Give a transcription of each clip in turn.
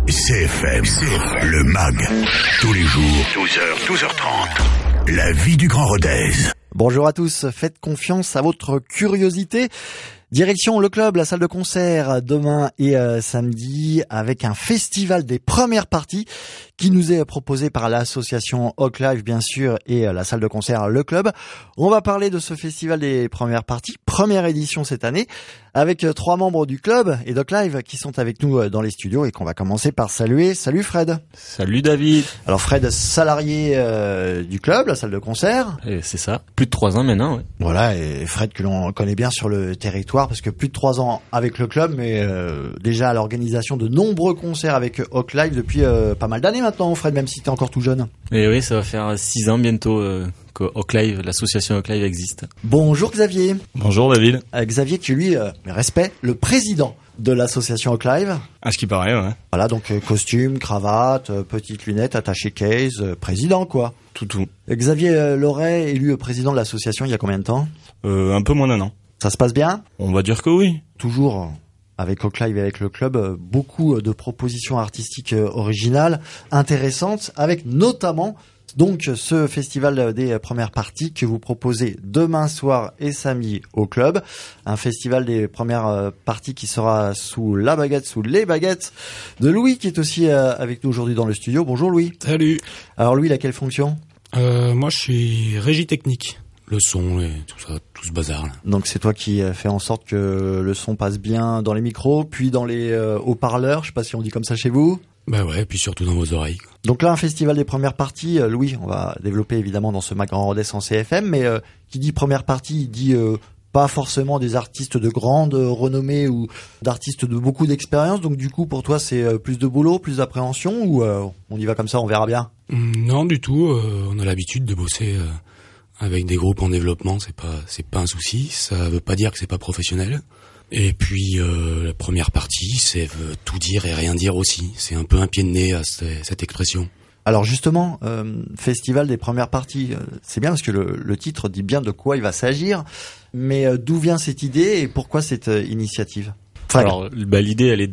CFM, le MAG, tous les jours, 12h, 12h30, la vie du Grand Rodez. Bonjour à tous, faites confiance à votre curiosité. Direction le club, la salle de concert, demain et samedi, avec un festival des premières parties qui nous est proposé par l'association Hoc Live, bien sûr, et la salle de concert Le Club. On va parler de ce festival des premières parties, première édition cette année, avec 3 membres du club et d'Hoc Live qui sont avec nous dans les studios et qu'on va commencer par saluer. Salut Fred. Salut David. Alors Fred, salarié du club, la salle de concert. Et c'est ça, plus de 3 ans maintenant. Ouais. Voilà, et Fred que l'on connaît bien sur le territoire, parce que plus de 3 ans avec le club, mais déjà à l'organisation de nombreux concerts avec Hoc Live depuis pas mal d'années maintenant, Fred, même si t'es encore tout jeune. Et oui, ça va faire 6 ans bientôt que Hoc Live, l'association Hoc Live existe. Bonjour Xavier. Bonjour David. Xavier qui lui, respect, le président de l'association Hoc Live. À ce qui paraît, ouais. Voilà, donc costume, cravate, petites lunettes, attaché case, président quoi. Tout. Xavier Loret, élu président de l'association il y a combien de temps ? Un peu moins d'un an. Ça se passe bien ? On va dire que oui. Toujours avec Hoc Live et avec le club, beaucoup de propositions artistiques originales, intéressantes, avec notamment donc ce festival des premières parties que vous proposez demain soir et samedi au club. Un festival des premières parties qui sera sous les baguettes de Louis, qui est aussi avec nous aujourd'hui dans le studio. Bonjour Louis. Salut. Alors Louis, il a quelle fonction ? Moi je suis régie technique. Le son et tout ça, tout ce bazar là. Donc c'est toi qui fais en sorte que le son passe bien dans les micros, puis dans les haut-parleurs, je sais pas si on dit comme ça chez vous. Bah ouais, puis surtout dans vos oreilles. Donc là, un festival des premières parties, Louis, on va développer évidemment dans ce MAG Grand Rodez en CFM, mais qui dit première partie, il dit pas forcément des artistes de grande renommée ou d'artistes de beaucoup d'expérience. Donc du coup, pour toi, c'est plus de boulot, plus d'appréhension, ou on y va comme ça, on verra bien ? Non du tout, on a l'habitude de bosser avec des groupes en développement, c'est pas un souci, ça veut pas dire que c'est pas professionnel. Et puis la première partie, c'est tout dire et rien dire aussi. C'est un peu un pied de nez à cette expression. Alors justement, festival des premières parties, c'est bien parce que le titre dit bien de quoi il va s'agir, mais d'où vient cette idée et pourquoi cette initiative ? Alors l'idée elle est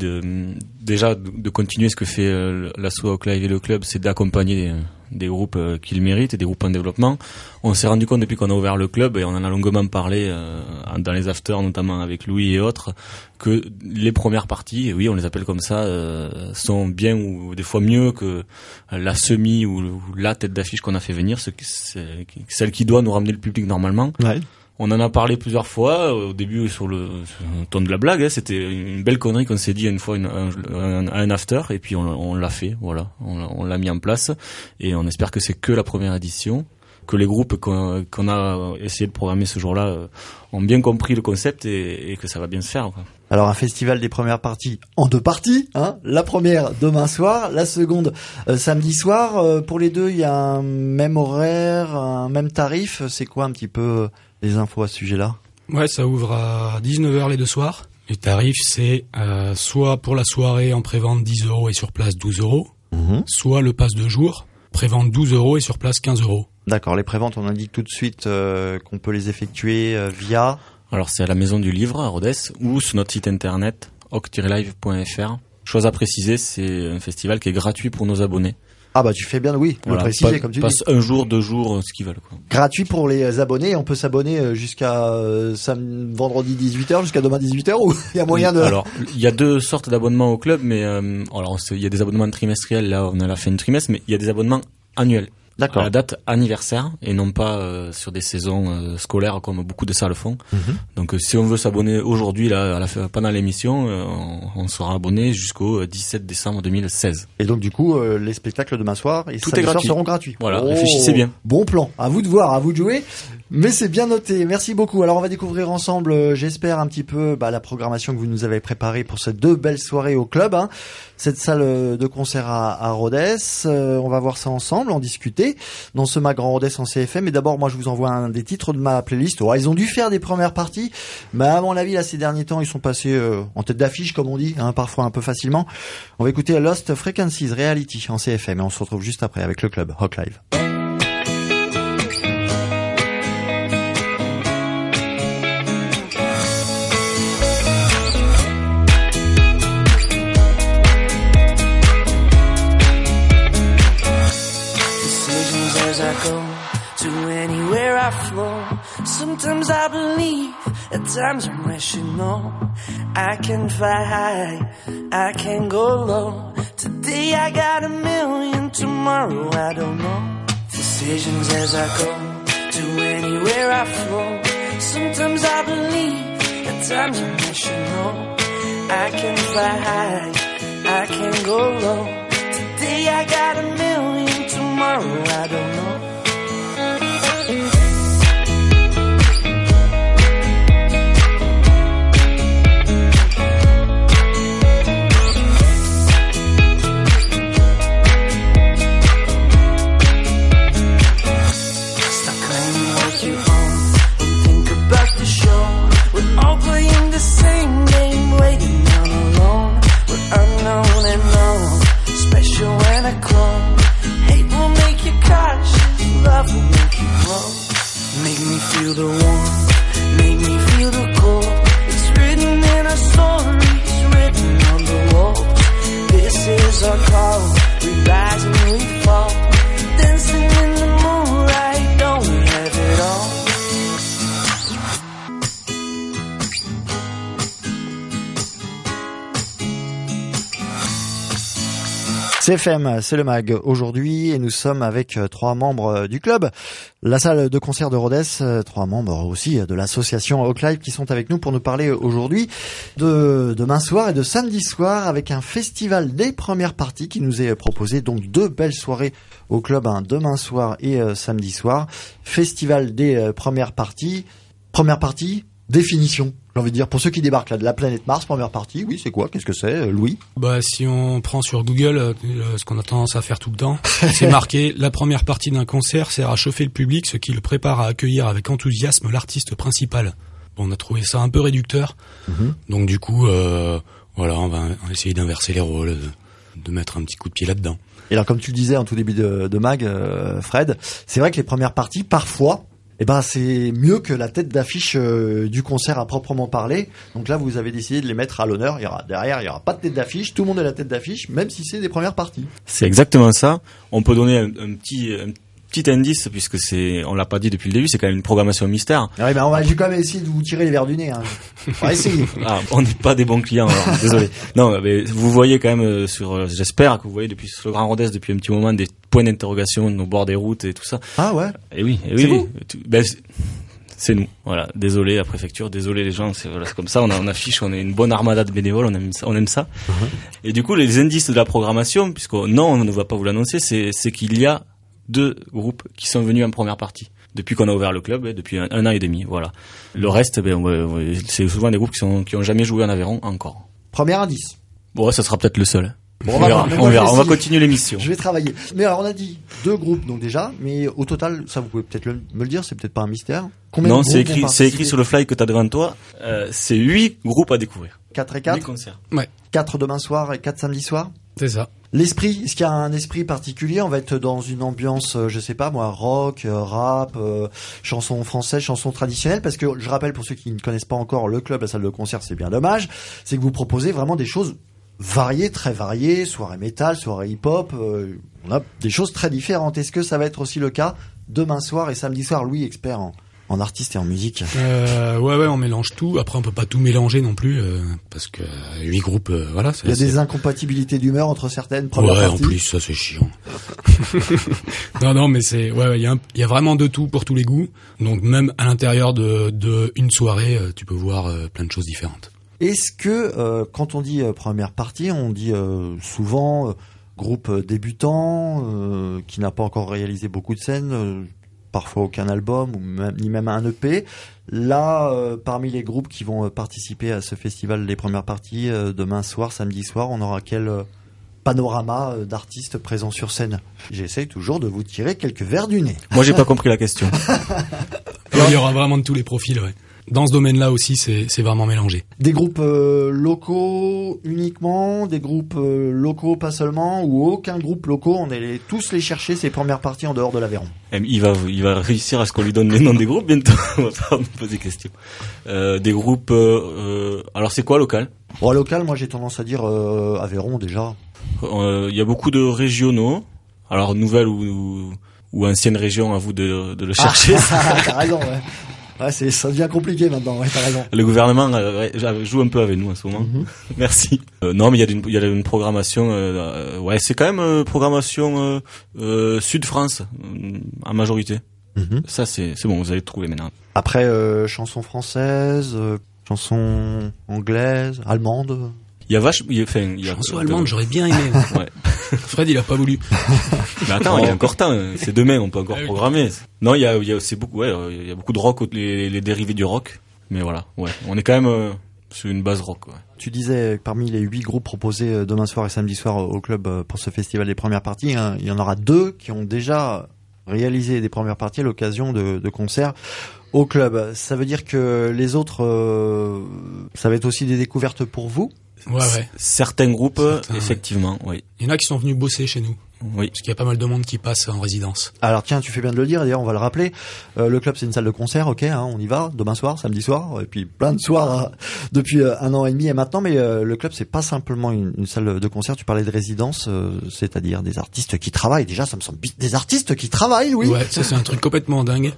de continuer ce que fait l'asso Hoc Live et le club, c'est d'accompagner des groupes qui le méritent, des groupes en développement. On s'est rendu compte depuis qu'on a ouvert le club, et on en a longuement parlé dans les afters, notamment avec Louis et autres, que les premières parties, oui on les appelle comme ça, sont bien ou des fois mieux que la semi ou la tête d'affiche qu'on a fait venir, c'est celle qui doit nous ramener le public normalement. Ouais. On en a parlé plusieurs fois, au début sur le ton de la blague, c'était une belle connerie qu'on s'est dit une fois à un after, et puis on l'a fait, voilà, on l'a mis en place, et on espère que c'est que la première édition, que les groupes qu'on a essayé de programmer ce jour-là ont bien compris le concept et que ça va bien se faire, quoi. Alors un festival des premières parties en 2 parties, hein. La première demain soir, la seconde samedi soir. Pour les deux, il y a un même horaire, un même tarif. C'est quoi un petit peu les infos à ce sujet-là ? Ouais, ça ouvre à 19h les 2 soirs. Les tarifs, c'est soit pour la soirée en prévente 10 € et sur place 12 €, soit le pass de jour, prévente 12 € et sur place 15 €. D'accord, les préventes, on indique tout de suite qu'on peut les effectuer via... Alors c'est à la Maison du Livre à Rodez ou sur notre site internet hoc-live.fr. Chose à préciser, c'est un festival qui est gratuit pour nos abonnés. Ah bah tu fais bien, oui, voilà, le préciser comme tu dis. Passe 1 jour, 2 jours, ce qu'ils veulent, quoi. Gratuit pour les abonnés, on peut s'abonner jusqu'à vendredi 18h, jusqu'à demain 18h, ou il y a moyen de... Alors, il y a 2 sortes d'abonnements au club, mais alors il y a des abonnements trimestriels, là on a la fin de trimestre, mais il y a des abonnements annuels. D'accord. À la date anniversaire et non pas sur des saisons scolaires comme beaucoup de salles font. Donc si on veut s'abonner aujourd'hui là pendant l'émission, on sera abonné jusqu'au 17 décembre 2016. Et donc du coup les spectacles demain soir et samedi soir seront gratuits. Voilà, réfléchissez bien. Bon plan, à vous de voir, à vous de jouer. Mais c'est bien noté, merci beaucoup. Alors on va découvrir ensemble, j'espère un petit peu la programmation que vous nous avez préparée pour ces 2 belles soirées au club, hein. Cette salle de concert à Rodez, on va voir ça ensemble, en discuter dans ce MAG Grand Rodez en CFM. Mais d'abord, moi je vous envoie un des titres de ma playlist. Ils ont dû faire des premières parties, mais à mon avis là ces derniers temps ils sont passés en tête d'affiche comme on dit, hein, parfois un peu facilement. On va écouter Lost Frequencies Reality en CFM et on se retrouve juste après avec le club Hoc Live. Sometimes I believe, at times I'm rational. I can fly high, I can go low. Today I got 1,000,000, tomorrow I don't know. Decisions as I go, to anywhere I flow. Sometimes I believe, at times I'm rational. I can fly high, I can go low. Today I got 1,000,000, tomorrow I don't know. All playing the same game, waiting on alone. We're unknown and known, special and a clone. Hate will make you cautious, love will make you grow. Make me feel the warmth, make me feel the cold. It's written in our stories, written on the wall. This is our call, we rise and we fall. Dancing in the moonlight, don't we have it all? CFM, c'est le MAG aujourd'hui et nous sommes avec 3 membres du club, la salle de concert de Rodez, 3 membres aussi de l'association Oak Live qui sont avec nous pour nous parler aujourd'hui de demain soir et de samedi soir avec un festival des premières parties qui nous est proposé, donc 2 belles soirées au club, demain soir et samedi soir. Festival des premières parties. Première partie, définition. J'ai envie de dire, pour ceux qui débarquent là de la planète Mars, première partie, oui, c'est quoi? Qu'est-ce que c'est, Louis? Bah, si on prend sur Google, ce qu'on a tendance à faire tout le temps, c'est marqué la première partie d'un concert sert à chauffer le public, ce qui le prépare à accueillir avec enthousiasme l'artiste principal. Bon, on a trouvé ça un peu réducteur. Donc du coup, voilà, on va essayer d'inverser les rôles, de mettre un petit coup de pied là-dedans. Et alors, comme tu le disais en tout début de Mag, Fred, c'est vrai que les premières parties, parfois, c'est mieux que la tête d'affiche du concert à proprement parler. Donc là, vous avez décidé de les mettre à l'honneur. Derrière, il y aura pas de tête d'affiche. Tout le monde est la tête d'affiche, même si c'est des premières parties. C'est exactement ça. On peut donner un petit indice, puisque on l'a pas dit depuis le début, c'est quand même une programmation mystère. Ouais, je vais quand même essayer de vous tirer les verres du nez, hein. On va essayer. On n'est pas des bons clients, alors, désolé. Non, mais vous voyez quand même j'espère que vous voyez sur le Grand Rodez depuis un petit moment des points d'interrogation au bord des routes et tout ça. Ah ouais. Et oui. Vous c'est nous. Voilà. Désolé la préfecture, désolé les gens, c'est comme ça, on affiche, on est une bonne armada de bénévoles, on aime ça. Et du coup, les indices de la programmation, on ne va pas vous l'annoncer, c'est qu'il y a 2 groupes qui sont venus en première partie depuis qu'on a ouvert le club, depuis un an et demi, voilà. Le reste, c'est souvent des groupes qui ont jamais joué en Aveyron encore. Premier indice. Bon, ça sera peut-être le seul. Bon, on verra. On va continuer l'émission. Je vais travailler. Mais alors, on a dit 2 groupes, donc déjà, mais au total, ça vous pouvez peut-être me le dire, c'est peut-être pas un mystère. Combien non, de groupes c'est écrit sur le fly que t'as devant toi. C'est 8 groupes à découvrir. 4 et 4. 8 concerts. Ouais. 4 demain soir et 4 samedi soir. C'est ça. L'esprit, est-ce qu'il y a un esprit particulier? On va être dans une ambiance, je sais pas moi, rock, rap, chansons françaises, chansons traditionnelles, parce que je rappelle pour ceux qui ne connaissent pas encore le club, la salle de concert, c'est bien dommage, c'est que vous proposez vraiment des choses variées, très variées, soirée métal, soirée hip-hop, on a des choses très différentes. Est-ce que ça va être aussi le cas demain soir et samedi soir? Louis, expert en artiste et en musique. Ouais, on mélange tout. Après, on peut pas tout mélanger non plus, parce que 8 groupes, voilà. Il y a des incompatibilités d'humeur entre certaines premières parties. En plus, ça c'est chiant. non, mais il y a vraiment de tout pour tous les goûts. Donc même à l'intérieur de une soirée, tu peux voir plein de choses différentes. Est-ce que quand on dit première partie, on dit souvent groupe débutant qui n'a pas encore réalisé beaucoup de scènes, parfois aucun album ni même un EP. Là, parmi les groupes qui vont participer à ce festival des premières parties, demain soir, samedi soir, on aura quel panorama d'artistes présents sur scène? J'essaye toujours de vous tirer quelques verres du nez. Moi, j'ai pas compris la question. Il y aura vraiment de tous les profils, ouais. Dans ce domaine-là aussi, c'est vraiment mélangé. Des groupes locaux uniquement, des groupes locaux pas seulement, ou aucun groupe locaux, on est tous les chercher ces premières parties en dehors de l'Aveyron. Il va réussir à ce qu'on lui donne les noms des groupes bientôt. On va pas nous poser question. Des groupes. Alors c'est quoi local? Bon, local, moi j'ai tendance à dire Aveyron déjà. Il y a beaucoup de régionaux. Alors nouvelles ou anciennes régions, à vous de le chercher. T'as raison, ouais. Ouais, ça devient compliqué maintenant, ouais, t'as raison. Le gouvernement joue un peu avec nous en ce moment. Merci. Non, mais il y a une programmation. Ouais, c'est quand même programmation Sud France en majorité. Ça, c'est bon, vous allez trouver maintenant. Après, chansons françaises, chansons anglaises, allemandes. Il y a chanson allemande, j'aurais bien aimé. Ouais. Fred, il a pas voulu. Mais attends, il y a encore temps. C'est demain, on peut encore programmer. Non, il y a beaucoup de rock, les dérivés du rock. Mais voilà, ouais, on est quand même sur une base rock. Ouais. Tu disais que parmi les 8 groupes proposés demain soir et samedi soir au club pour ce festival des premières parties, hein, il y en aura 2 qui ont déjà réalisé des premières parties à l'occasion de concerts au club. Ça veut dire que les autres, ça va être aussi des découvertes pour vous? Ouais. Certains groupes, effectivement, oui. Il y en a qui sont venus bosser chez nous. Oui. Parce qu'il y a pas mal de monde qui passe en résidence. Alors tiens, tu fais bien de le dire, d'ailleurs on va le rappeler. Le club c'est une salle de concert, ok, hein, on y va, demain soir, samedi soir, et puis plein de soirs depuis 1 an et demi et maintenant, mais le club c'est pas simplement une salle de concert, tu parlais de résidence, c'est-à-dire des artistes qui travaillent, déjà ça me semble des artistes qui travaillent, oui. Ouais, ça c'est un truc complètement dingue.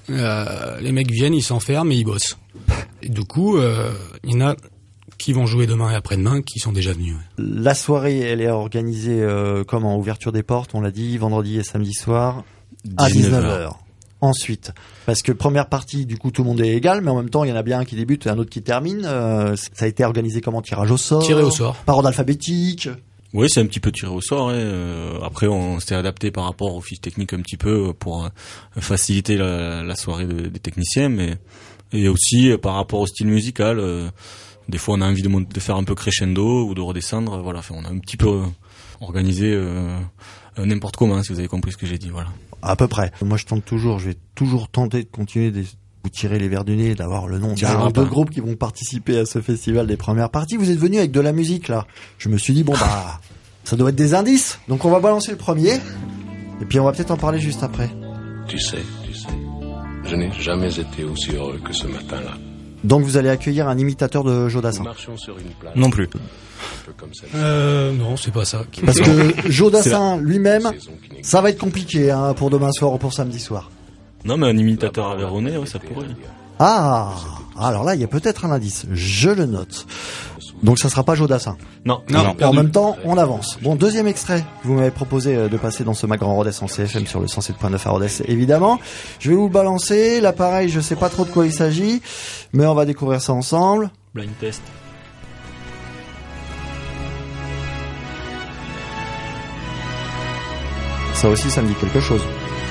Les mecs viennent, ils s'enferment et ils bossent. Et du coup, il y en a qui vont jouer demain et après-demain, qui sont déjà venus. La soirée, elle est organisée comment? Ouverture des portes, on l'a dit, vendredi et samedi soir, à 19h. Ensuite, parce que première partie, du coup, tout le monde est égal, mais en même temps, il y en a bien un qui débute et un autre qui termine. Ça a été organisé comment? Tirage au sort? Tiré au sort. Par ordre alphabétique? Oui, c'est un petit peu tiré au sort. Après, on s'est adapté par rapport aux fiches techniques un petit peu pour faciliter la soirée des techniciens, mais et aussi par rapport au style musical. Des fois, on a envie de faire un peu crescendo ou de redescendre. Voilà, on a un petit peu organisé n'importe comment, si vous avez compris ce que j'ai dit. Voilà. À peu près. Moi, je vais toujours tenter de continuer de vous tirer les verres du nez, d'avoir le nom d'un ou deux groupes qui vont participer à ce festival des premières parties. Vous êtes venus avec de la musique, là. Je me suis dit, bon, bah, ça doit être des indices. Donc, on va balancer le premier. Et puis, on va peut-être en parler juste après. Tu sais, je n'ai jamais été aussi heureux que ce matin-là. Donc vous allez accueillir un imitateur de Joe Dassin. Non plus. Non, c'est pas ça. Parce que Joe Dassin lui-même, ça va être compliqué hein, pour demain soir ou pour samedi soir. Non, mais un imitateur aveyronais, ouais, ça pourrait. Ah, alors là, il y a peut-être un indice. Je le note. Donc ça sera pas Joe Dassin. Non. En même temps, on avance. Bon, deuxième extrait que vous m'avez proposé de passer dans ce Mag Grand Rodez en CFM sur le 107.9 à Rodez, évidemment. Je vais vous le balancer. Là, pareil, je sais pas trop de quoi il s'agit, mais on va découvrir ça ensemble. Blind test. Ça aussi, ça me dit quelque chose.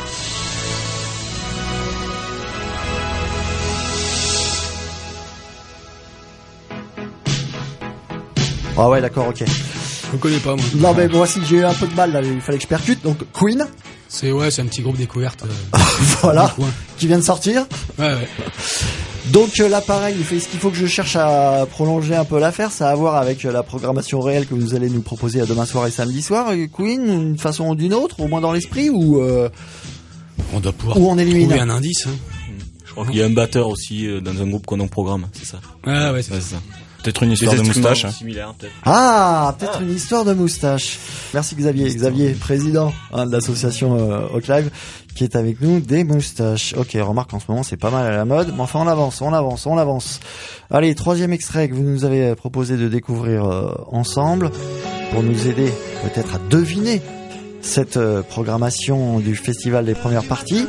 Ah ouais, d'accord, ok. Je connais pas, moi. Non, mais moi aussi, j'ai eu un peu de mal, là. Il fallait que je percute. Donc, Queen. C'est un petit groupe découverte. Voilà. Qui vient de sortir. Ouais. Donc, là, pareil, ce qu'il faut que je cherche à prolonger un peu l'affaire, ça a à voir avec la programmation réelle que vous allez nous proposer à demain soir et samedi soir. Queen, d'une façon ou d'une autre, au moins dans l'esprit, ou on doit pouvoir on élimine trouver un indice, hein. Je crois qu'il y a un batteur aussi dans un groupe qu'on en programme, c'est ça. Ah ouais, c'est ça. Peut-être une histoire de moustache. Similaire, peut-être. Ah, peut-être une histoire de moustache. Merci Xavier, président de l'association Hot Live, qui est avec nous, des moustaches. Ok, remarque en ce moment c'est pas mal à la mode, mais enfin on avance. Allez, troisième extrait que vous nous avez proposé de découvrir ensemble, pour nous aider peut-être à deviner cette programmation du festival des premières parties.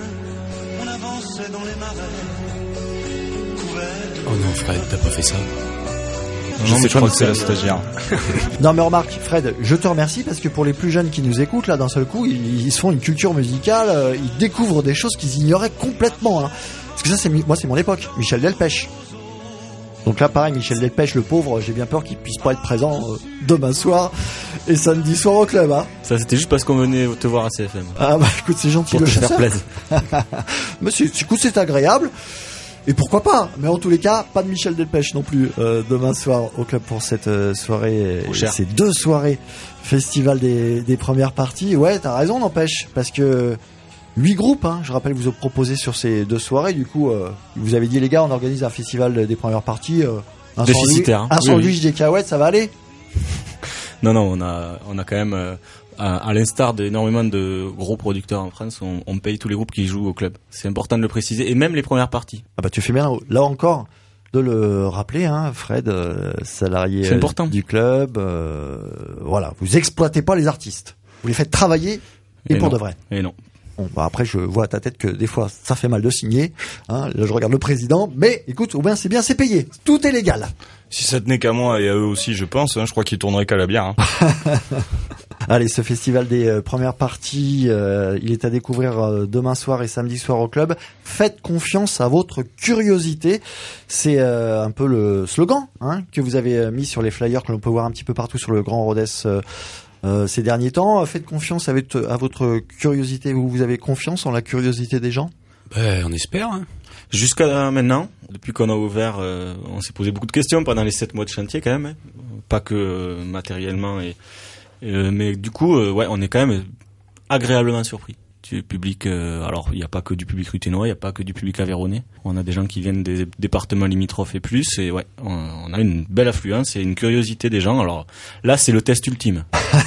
Oh non, Fred, t'as pas fait ça. Non, mais je crois que c'est la stagiaire. Non mais remarque, Fred, je te remercie parce que pour les plus jeunes qui nous écoutent, là d'un seul coup, ils se font une culture musicale, ils découvrent des choses qu'ils ignoraient complètement. Hein. Parce que ça, c'est mon époque, Michel Delpech. Donc là, pareil, Michel Delpech, le pauvre, j'ai bien peur qu'il puisse pas être présent demain soir et samedi soir au club. Hein. Ça, c'était juste parce qu'on venait te voir à CFM. Ah bah écoute, c'est gentil pour de te faire plaisir. Mais c'est agréable. Et pourquoi pas? Mais en tous les cas, pas de Michel Delpech non plus demain soir au club pour cette soirée. Ces 2 soirées festival des premières parties. Ouais, t'as raison, n'empêche, parce que 8 groupes, hein, je rappelle, vous avez proposé sur ces 2 soirées. Du coup, vous avez dit les gars, on organise un festival des premières parties. Un sandwich des cahuètes, ça va aller? Non, on a quand même, à l'instar d'énormément de gros producteurs en France, on paye tous les groupes qui jouent au club. C'est important de le préciser, et même les premières parties. Ah bah tu fais bien là encore de le rappeler, hein, Fred, salarié du club. Voilà, vous exploitez pas les artistes, vous les faites travailler et pour de vrai. Et non. Bon, bah après, je vois à ta tête que des fois, ça fait mal de signer. Hein. Là, je regarde le président, mais écoute, au moins c'est bien, c'est payé. Tout est légal. Si ça tenait qu'à moi et à eux aussi, je pense, hein, je crois qu'ils tourneraient qu'à la bière. Hein. Allez, ce festival des premières parties, il est à découvrir demain soir et samedi soir au club. Faites confiance à votre curiosité. C'est un peu le slogan que vous avez mis sur les flyers que l'on peut voir un petit peu partout sur le Grand Rodez ces derniers temps. Faites confiance à votre curiosité. Vous avez confiance en la curiosité des gens ? On espère. Hein. Jusqu'à maintenant, depuis qu'on a ouvert, on s'est posé beaucoup de questions pendant les 7 mois de chantier quand même. Hein. Pas que matériellement mais du coup, on est quand même agréablement surpris du public. Alors, il n'y a pas que du public ruténois, il n'y a pas que du public aveyronnais. On a des gens qui viennent des départements limitrophes et plus. Et on a une belle affluence et une curiosité des gens. Alors là, c'est le test ultime.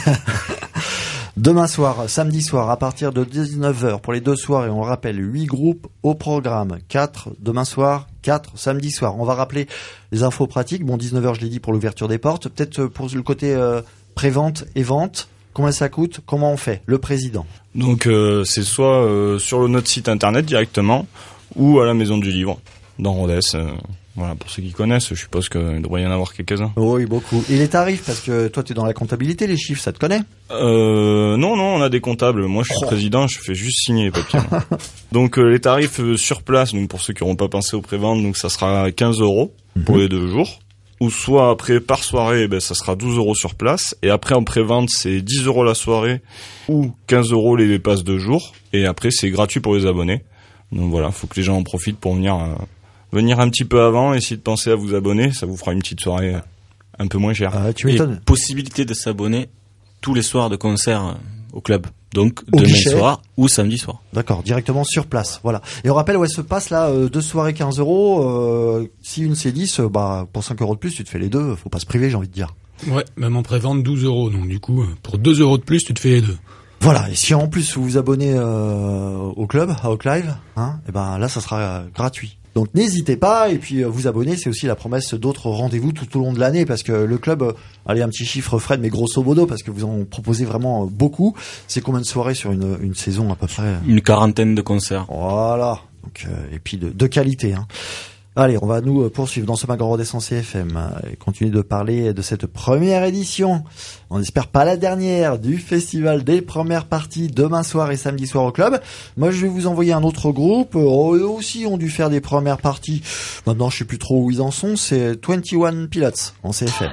Demain soir, samedi soir, à partir de 19h pour les 2 soirs, et on le rappelle, 8 groupes au programme. 4 demain soir, 4 samedi soir. On va rappeler les infos pratiques. Bon, 19h, je l'ai dit, pour l'ouverture des portes. Peut-être pour le côté pré-vente et vente. Combien ça coûte ? Comment on fait ? Le président. Donc c'est soit sur notre site internet directement ou à la Maison du Livre dans Rodez. Voilà, pour ceux qui connaissent, je suppose qu'il devrait y en avoir quelques-uns. Oui, beaucoup. Et les tarifs, parce que toi tu es dans la comptabilité, les chiffres, ça te connaît ? Non, on a des comptables. Moi je suis président, je fais juste signer les papiers. Donc les tarifs sur place, donc pour ceux qui n'auront pas pensé aux préventes, donc ça sera 15 € pour les 2 jours. Ou soit après par soirée, ça sera 12 € sur place. Et après en prévente, c'est 10 € la soirée ou 15 € les passes de jour. Et après c'est gratuit pour les abonnés. Donc voilà, faut que les gens en profitent pour venir un petit peu avant, essayer de penser à vous abonner, ça vous fera une petite soirée un peu moins chère. Tu m'étonnes. Possibilité de s'abonner tous les soirs de concert au club. Donc demain soir ou samedi soir. D'accord, directement sur place, voilà. Et on rappelle où elle se passe là, 2 soirées 15 €. Si une c'est 10, pour 5 € de plus, tu te fais les deux. Faut pas se priver, j'ai envie de dire. Ouais, même en prévente 12 €. Donc du coup, pour 2 € de plus, tu te fais les deux. Voilà, et si en plus vous vous abonnez au club, à Oak-Live, et là ça sera gratuit. Donc n'hésitez pas, et puis vous abonner, c'est aussi la promesse d'autres rendez-vous tout au long de l'année, parce que le club, allez, un petit chiffre Fred, mais grosso modo, parce que vous en proposez vraiment beaucoup. C'est combien de soirées sur une saison à peu près ? Une 40aine de concerts. Voilà, donc et puis de qualité. Allez, on va nous poursuivre dans ce Mag en Rodez en CFM et continuer de parler de cette première édition. On espère pas la dernière du festival des premières parties demain soir et samedi soir au club. Moi, je vais vous envoyer un autre groupe. Eux aussi ont dû faire des premières parties. Maintenant, je sais plus trop où ils en sont. C'est 21 Pilots en CFM.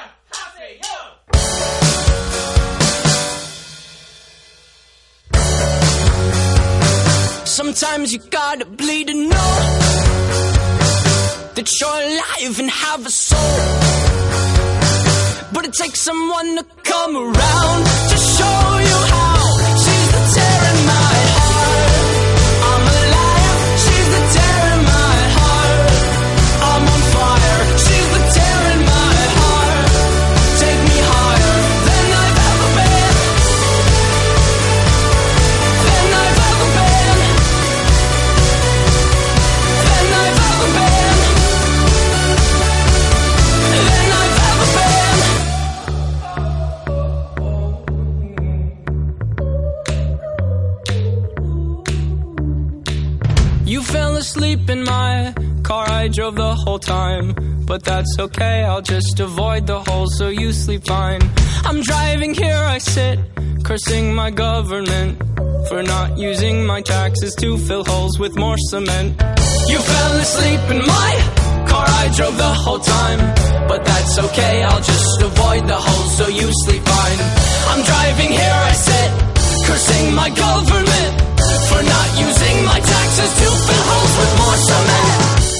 Sometimes you gotta bleed to know that you're alive and have a soul. But it takes someone to come around to show you how. She's the tear in my heart. I'm alive. She's the tear in my heart. I'm on fire. She's the tear in my heart. Take me higher than I've ever been. Than I've ever been. Than I've ever been. Than I've ever been. You fell asleep in my car, I drove the whole time. But that's okay, I'll just avoid the holes so you sleep fine. I'm driving here, I sit, cursing my government for not using my taxes to fill holes with more cement. You fell asleep in my car, I drove the whole time. But that's okay, I'll just avoid the holes so you sleep fine. I'm driving here, I sit, cursing my government for not using my taxes to fill holes with more cement.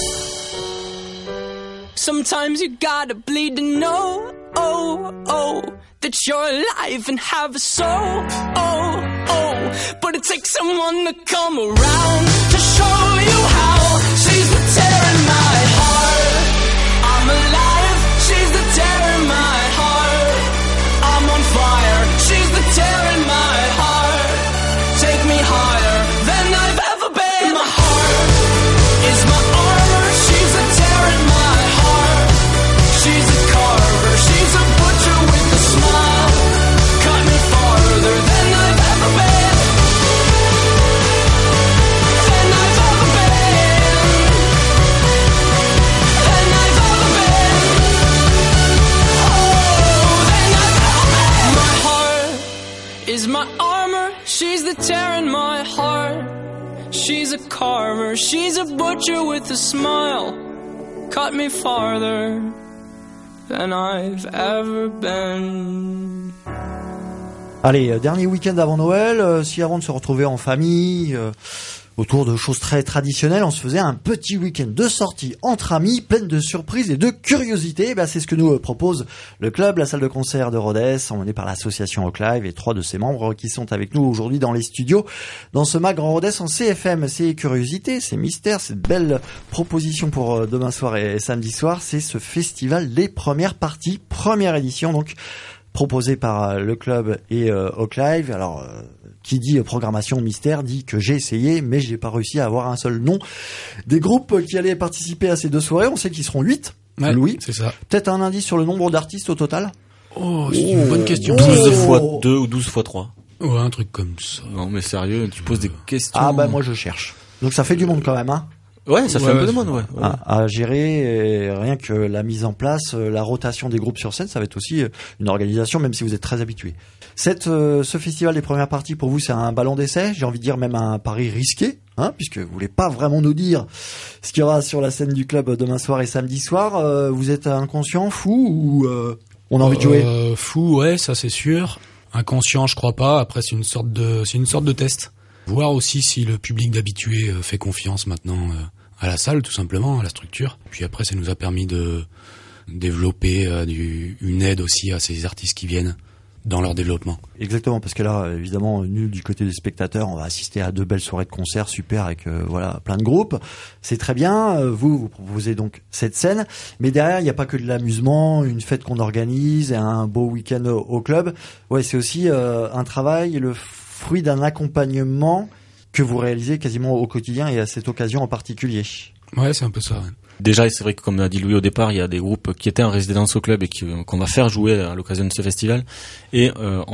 Sometimes you gotta bleed to know, that you're alive and have a soul, but it takes someone to come around to show you how. She's the tear in my heart. I'm alive. She's the tear in my heart. I'm is my armor, she's the tear in my heart. She's a carver, she's a butcher with a smile. Cut me farther than I've ever been. Allez, dernier week-end avant Noël, si avant de se retrouver en famille, autour de choses très traditionnelles, on se faisait un petit week-end de sortie entre amis, pleine de surprises et de curiosités. C'est ce que nous propose le club, la salle de concert de Rodez, emmené par l'association Rock Live et 3 de ses membres qui sont avec nous aujourd'hui dans les studios, dans ce mag Grand Rodez en CFM. Ces curiosités, ces mystères, cette belle proposition pour demain soir et samedi soir, c'est ce festival des premières parties, première édition donc, proposé par le club et Rock Live. Alors, qui dit programmation mystère dit que j'ai essayé, mais j'ai pas réussi à avoir un seul nom des groupes qui allaient participer à ces 2 soirées. On sait qu'ils seront 8. Ouais, Louis, c'est ça. Peut-être un indice sur le nombre d'artistes au total? Oh, c'est une bonne question. 12 fois 2 ou 12 fois 3. Ouais, un truc comme ça. Non, mais sérieux, tu poses des questions. Ah moi je cherche. Donc ça fait du monde quand même, hein. Ouais, ça fait un peu de monde, ouais. À gérer, et rien que la mise en place, la rotation des groupes sur scène, ça va être aussi une organisation, même si vous êtes très habitués. Ce festival des premières parties, pour vous, c'est un ballon d'essai, j'ai envie de dire même un pari risqué, hein, puisque vous voulez pas vraiment nous dire ce qu'il y aura sur la scène du club demain soir et samedi soir. Vous êtes inconscient, fou, ou on a envie de jouer? Fou, ouais, ça c'est sûr. Inconscient, je crois pas. Après, c'est une sorte de test. Voir aussi si le public d'habitués fait confiance maintenant à la salle, tout simplement, à la structure. Puis après, ça nous a permis de développer une aide aussi à ces artistes qui viennent dans leur développement. Exactement, parce que là, évidemment, nous, du côté des spectateurs, on va assister à 2 belles soirées de concert, super, avec plein de groupes. C'est très bien, vous proposez donc cette scène, mais derrière, il n'y a pas que de l'amusement, une fête qu'on organise, et un beau week-end au club. Ouais, c'est aussi un travail, le fruit d'un accompagnement que vous réalisez quasiment au quotidien et à cette occasion en particulier. Ouais, c'est un peu ça. Ouais. Déjà, c'est vrai que comme a dit Louis au départ, il y a des groupes qui étaient en résidence au club et qu'on va faire jouer à l'occasion de ce festival. Et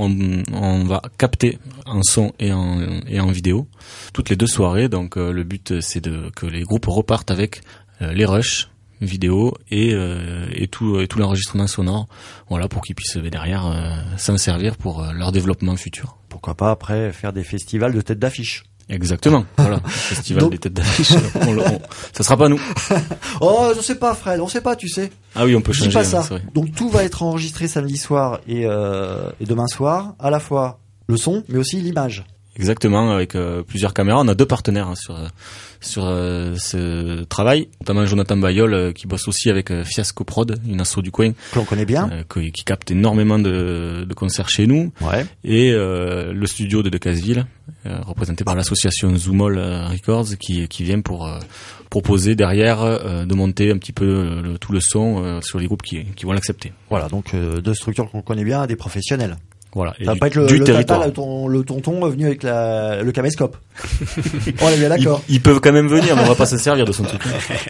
on va capter en son et en vidéo toutes les 2 soirées. Donc le but, c'est que les groupes repartent avec les rushs vidéo et tout l'enregistrement sonore, voilà, pour qu'ils puissent derrière s'en servir pour leur développement futur. Pourquoi pas après faire des festivals de têtes d'affiche. Exactement, voilà, festival des têtes d'affiche, ça sera pas nous. Oh, je sais pas Fred, on sait pas, tu sais. Ah oui, on peut changer. Dis pas ça. Donc tout va être enregistré samedi soir et demain soir, à la fois le son, mais aussi l'image. Exactement, avec plusieurs caméras. On a 2 partenaires sur ce travail, notamment Jonathan Bayol qui bosse aussi avec Fiasco Prod, une asso du coin que l'on connaît bien, qui capte énormément de concerts chez nous, ouais. Et le studio de Decazeville, représenté par l'association Zoomol Records, qui vient pour proposer derrière de monter un petit peu tout le son sur les groupes qui vont l'accepter. Voilà, donc 2 structures qu'on connaît bien, des professionnels. Voilà. Ça va pas être le territoire. Le tonton venu avec le caméscope. On est bien d'accord. Ils peuvent quand même venir, mais on va pas se servir de son truc.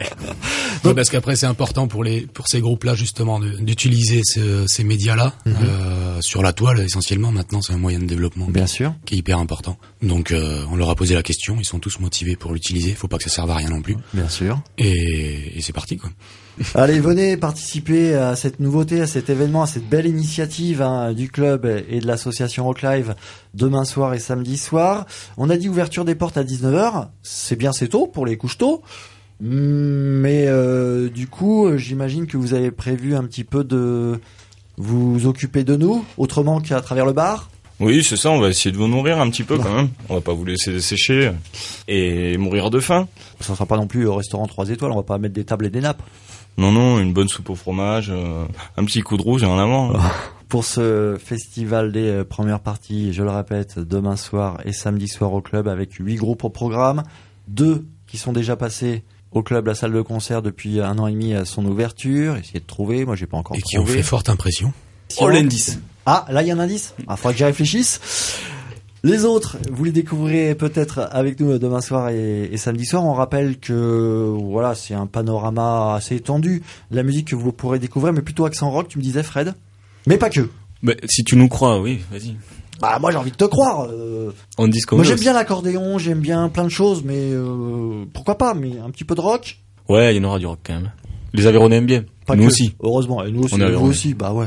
Donc, parce qu'après c'est important pour ces groupes-là justement d'utiliser ces médias-là sur la toile essentiellement. Maintenant, c'est un moyen de développement, bien sûr, qui est hyper important. Donc on leur a posé la question, ils sont tous motivés pour l'utiliser. Faut pas que ça serve à rien non plus. Bien sûr. Et c'est parti quoi. Allez, venez participer à cette nouveauté, à cet événement, à cette belle initiative du club et de l'association Rock Live demain soir et samedi soir. On a dit ouverture des portes à 19h. C'est bien, c'est tôt pour les couches tôt. Mais du coup, j'imagine que vous avez prévu un petit peu de vous occuper de nous, autrement qu'à travers le bar. Oui, c'est ça, on va essayer de vous nourrir un petit peu quand même. On va pas vous laisser dessécher et mourir de faim. Ça sera pas non plus au restaurant 3 étoiles, on va pas mettre des tables et des nappes. Non, une bonne soupe au fromage, un petit coup de rouge et en avant. Pour ce festival des premières parties, je le répète, demain soir et samedi soir au club avec 8 groupes au programme, 2 qui sont déjà passés au club, la salle de concert depuis 1 an et demi à son ouverture. Essayez de trouver, moi j'ai pas encore trouvé. Et qui ont fait forte impression. Oh, l'indice. Ah, là il y a un indice. Faudra que j'y réfléchisse. Les autres, vous les découvrirez peut-être avec nous demain soir et samedi soir. On rappelle que voilà, c'est un panorama assez étendu. La musique que vous pourrez découvrir, mais plutôt accent rock, tu me disais Fred. Mais pas que. Mais si tu nous crois, oui, vas-y. Bah moi j'ai envie de te croire. On dit ce qu'on moi j'aime aussi. bien l'accordéon, j'aime bien plein de choses, mais pourquoi pas. Mais un petit peu de rock. Ouais, il y en aura du rock quand même. Les Aveyronnais aiment bien. Pas nous que. aussi. Heureusement, et nous aussi. On est vous aussi, bah ouais.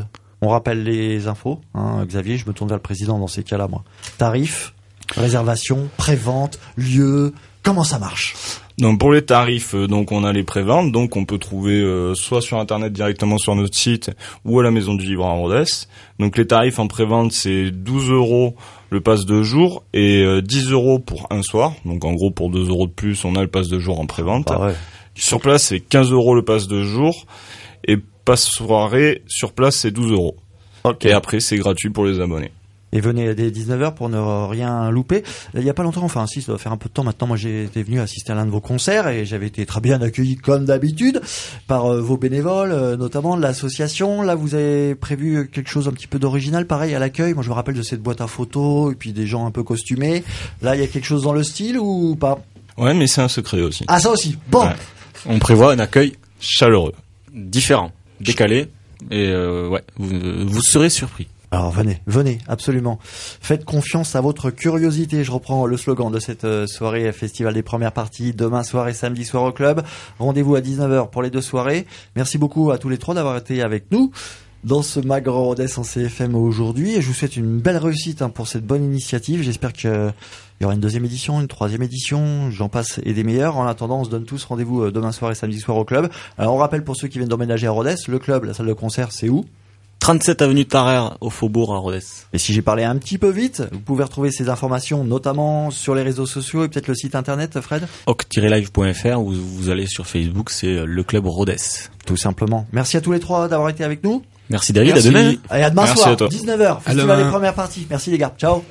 On rappelle les infos, hein, Xavier, je me tourne vers le président dans ces cas-là, moi. Tarifs, réservation, prévente, lieu, comment ça marche? Donc pour les tarifs, donc on a les préventes, donc on peut trouver soit sur internet directement sur notre site ou à la Maison du Livre à Rodez. Donc les tarifs en prévente, c'est 12 € le pass de jour et 10 € pour un soir. Donc en gros pour 2 € de plus, on a le pass de jour en prévente. Ah ouais. Sur place, c'est 15 € le pass de jour et pass soirée sur place, c'est 12 €. Ok. Et après, c'est gratuit pour les abonnés. Et venez dès 19h pour ne rien louper. Il y a pas longtemps, enfin si, ça doit faire un peu de temps maintenant, moi j'ai été venu assister à l'un de vos concerts et j'avais été très bien accueilli comme d'habitude par vos bénévoles, notamment de l'association. Là, vous avez prévu quelque chose un petit peu d'original, pareil à l'accueil. Moi je me rappelle de cette boîte à photos et puis des gens un peu costumés. Là, il y a quelque chose dans le style ou pas? Ouais, mais c'est un secret aussi. Ah, ça aussi. Bon. Ouais. On prévoit un accueil Chaleureux. différent, décalé, et vous serez surpris. Alors venez, absolument. Faites confiance à votre curiosité. Je reprends le slogan de cette soirée Festival des premières parties. Demain soir et samedi soir au club. Rendez-vous à 19h pour les 2 soirées. Merci beaucoup à tous les 3 d'avoir été avec nous dans ce Mag Rodez en CFM aujourd'hui. Et je vous souhaite une belle réussite pour cette bonne initiative. J'espère qu'il y aura une 2e édition, une 3e édition, j'en passe et des meilleurs. En attendant, on se donne tous rendez-vous demain soir et samedi soir au club. Alors on rappelle pour ceux qui viennent d'emménager à Rodez, le club, la salle de concert, c'est où? 37 avenue Tarrer au Faubourg à Rodez. Et si j'ai parlé un petit peu vite, vous pouvez retrouver ces informations notamment sur les réseaux sociaux et peut-être le site internet, Fred? oc-live.fr ou vous allez sur Facebook, c'est le club Rodez. Tout simplement. Merci à tous les 3 d'avoir été avec nous. Merci David, Merci. à demain. Allez, à demain Merci soir, à toi. 19h, Festival des premières parties. Merci les gars, ciao.